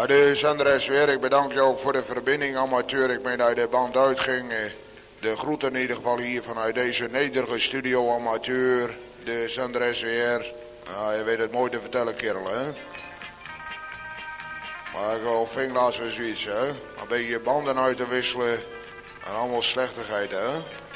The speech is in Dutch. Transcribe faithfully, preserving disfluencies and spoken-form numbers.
de zender S W R, ik bedank je ook voor de verbinding, amateur. Ik meen dat de band uitging. De groeten in ieder geval hier vanuit deze nederige studio, amateur. De zender S W R. Nou, je weet het mooi te vertellen, kerel, hè. Maar ik al ving laatst weer zoiets, hè. Een beetje banden uit te wisselen. En allemaal slechtigheid, hè.